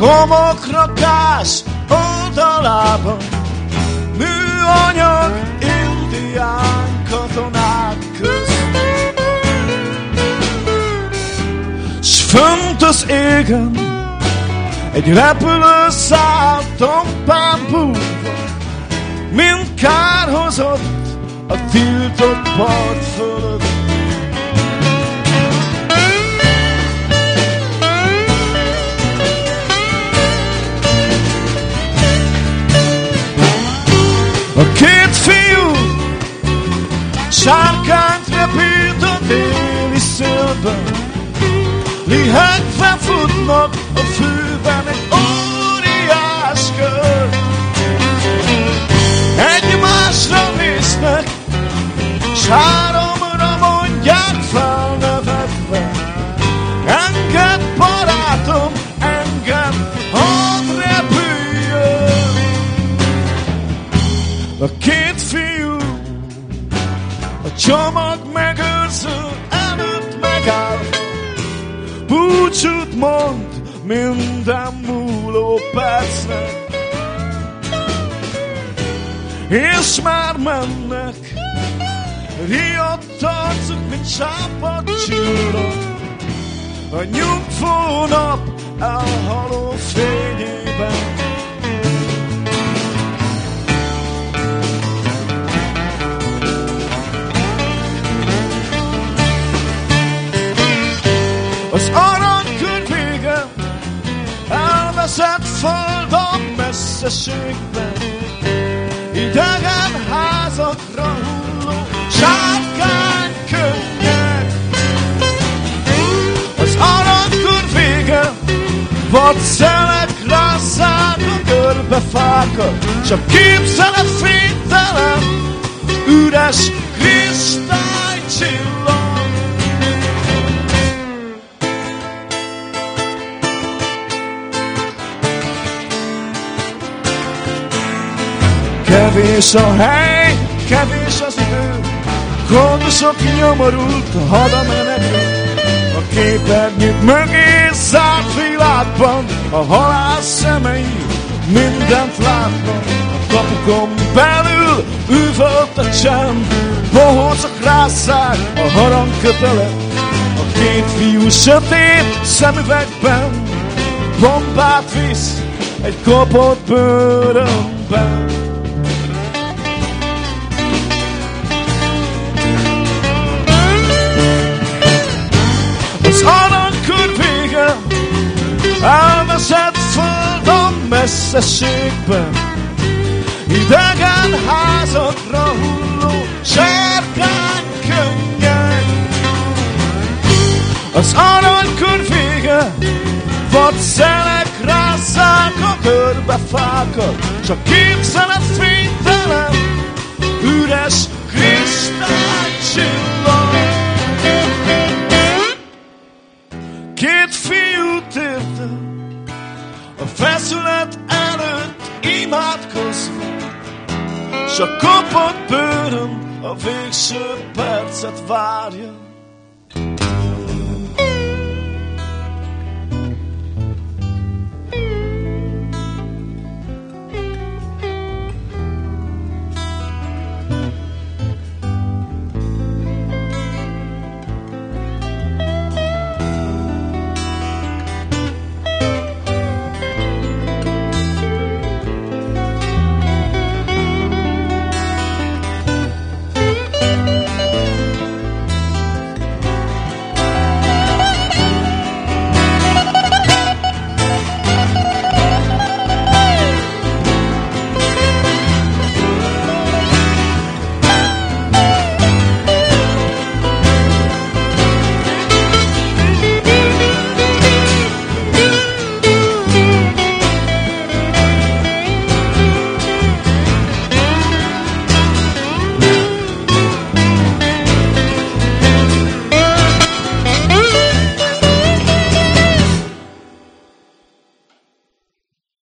homokrakás oldalában műanyag indián katonák közt. S fönt az égen egy repülőszál tompán bújva, mint kárhozott a tiltott part fölött. A két fiú sárkányt repít a déli szélben, lihegve futnak a fűben egy óriás kör. Egymásra néznek, s háromra mondják felnevetve: engedd, barátom, engedd, hadd repüljön. A két fiú a csomag megőrző előtt megáll, búcsút mond minden múló percnek, és már mennek, riadt arcuk, mint sápadt csillag, a nyugvó nap elhaló fényében. Az aranykör vége elveszett földön messzeségben, idegen házakra hulló sárkány könnyek. Az aranykör vége vadszelek rázzák a görbefákat, s a képzelet fénytelen üres kristálycsillag. Kevés a hely, kevés az idő, gondosok nyomorult a hadamenekről. A képernyők mögé zárt világban a halál szemei mindent látnak. A kapukon belül üvölt a csend, bohócok rásszák a harangkötelet. A két fiú sötét szemüvegben bombát visz egy kopott bőrönben. Az aranykör vége elveszett földön messzeségben, idegen házakra hulló sárkány könnyek. Az aranykör vége vadszelek rázzák a görbefákat, s a képzelet fénytelen üres kristálycsillag. Két fiút értem a feszület előtt imádkozva, s a kopott bőröm a végső percet várja.